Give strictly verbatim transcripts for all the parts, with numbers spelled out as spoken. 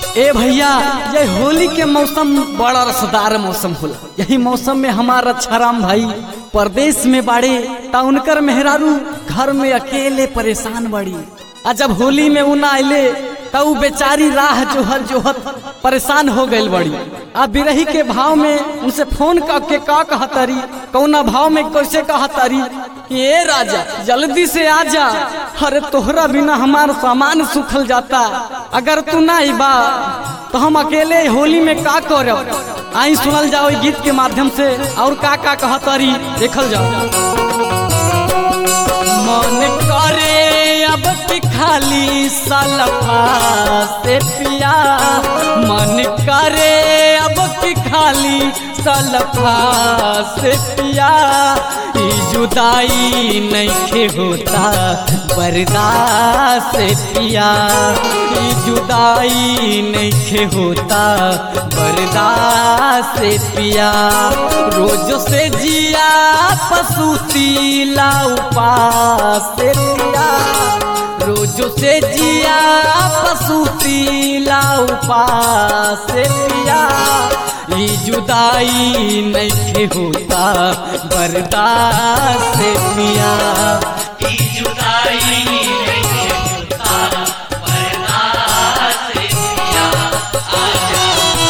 ए भैया, ये होली के मौसम बड़ा रसदार मौसम होला। यही मौसम में हमारा छाराम भाई परदेश में बाड़े ता उनकर मेहरारू घर में अकेले परेशान बड़ी। आ जब होली में उना आइले ता उ बेचारी राह जोहर जोहर परेशान हो गई बड़ी। आ बिरही के भाव में उनसे फोन करके का कहतरी, कौना भाव में कैसे कहतरी कि ए राजा जल्दी से आ जा, अरे तोहरा बिना हमार सामान सूखल जाता, अगर तू ना आइबा तो हम अकेले होली में का करब। आई सुनल जाओ गीत के माध्यम से और का का कहतरी देखल जाओ। मन करे अब की खाली सलफा से पिया, मन करे अब की खाली सलफा से पिया, जुदाई नहीं होता बर्दाश्त पिया, जुदाई नहीं होता बर्दाश्त पिया, रोज से जिया पसूती ला उपास पिया, रोज से जिया पसूती ला उपास पिया, जुदाई नहीं होता बर्दाश्त पिया, जुदाई नहीं होता बर्दाश्त पिया, आजा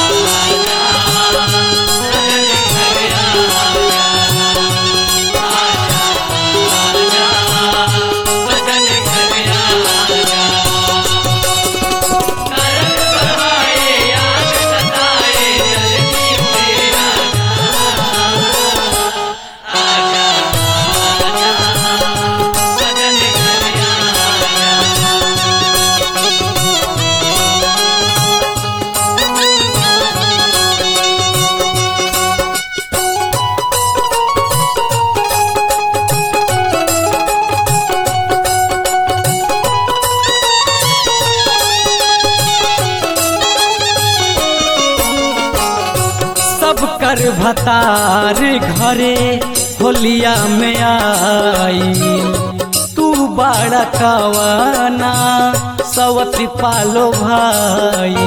कर भतार घरे होलिया में आई, तू बड़ा कवाना सवती पालो भाई,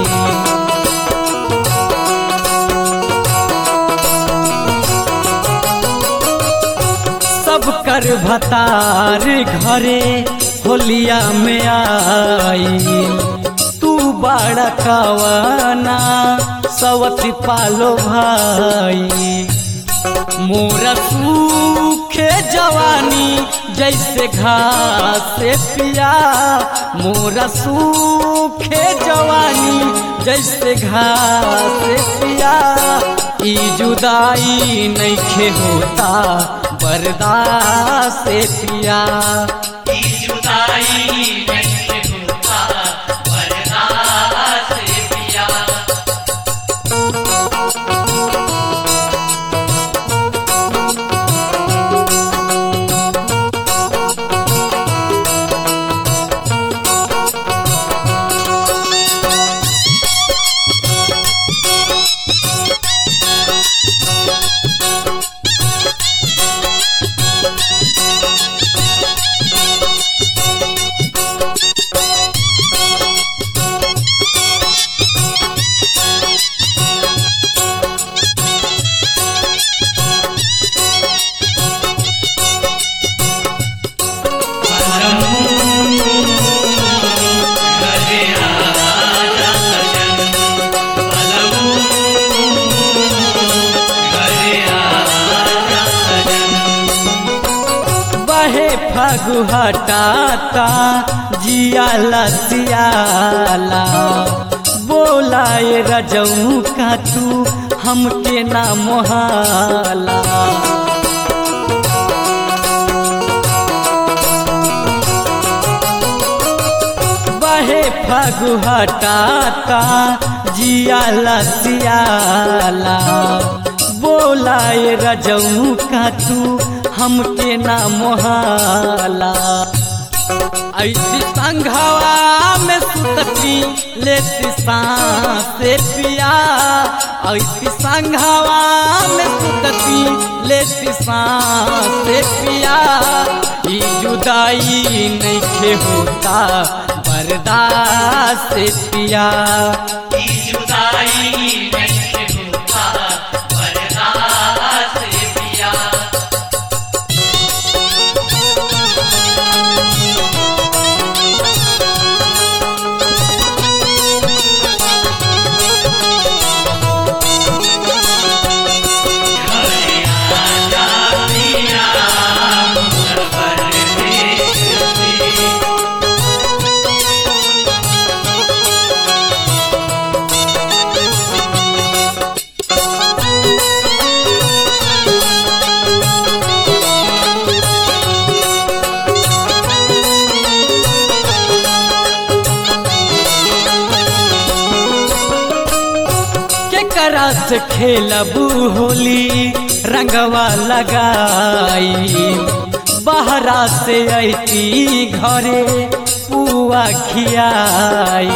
सब कर भतार घरे होलिया में आई, तू बड़ा कवाना सवती पालो भाई, मोरा सूखे जवानी जैसे घास पिया, मोरा सूखे जवानी जैसे घास पिया, ई जुदाई नहीं होता बर्दाश्त पिया, ई जुदाई नहीं होता बर्दाश्त पिया। फागु हटाता जिया लसियाला, बोलाए रजऊ का तू हमके ना मोहाला, बहे फागु हटाता जिया लसियाला, बोलाए रजऊ का तू हमके ना मोहाला, ऐसी संघवा में सुतती लेती सांस पिया, ऐसी संघवा में सुतती लेती सांस पिया, ई जुदाई नहीं होता बर्दाश्त पिया। जुदाई नहीं होता बर्दाश्त पिया। रस खेलबू होली रंगवा लगाई, बहरा से ऐती घरे पुआ खियाई।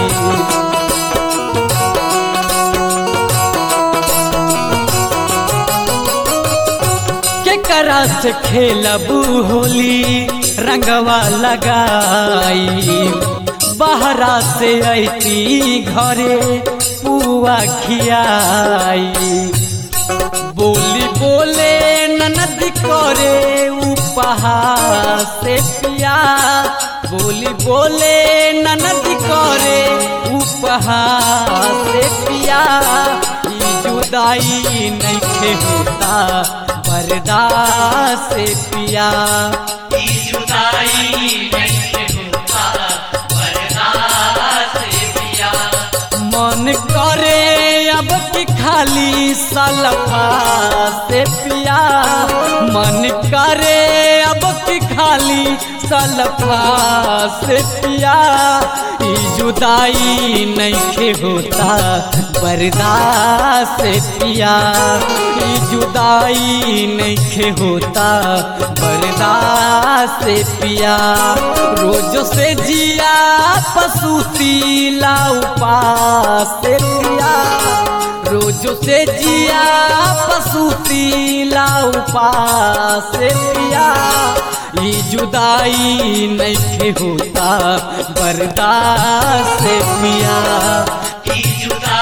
केकरा से खेलबू होली रंगवा लगाई, बहरा से ऐती घरे पुआ खियाई। बोली बोले ननद करे उपहास से पिया, बोली बोले ननद करे उपहास से पिया। ई जुदाई नहीं होता बर्दाश्त से पिया। ई जुदाई नहीं होता बर्दाश्त से पिया। मन करे अब की खाली सलफा से पिया, मन करे अब की खाली सलफा से पिया। ई जुदाई नहीं होता बर्दाश्त से पिया। ई जुदाई नहीं होता बर्दाश्त से पिया। रोज से जिया पसूती ला उपास से पिया, रोज से जिया पसूती ला उपास से पिया। ई जुदाई नहीं होता बर्दाश्त से पिया। ई जुदाई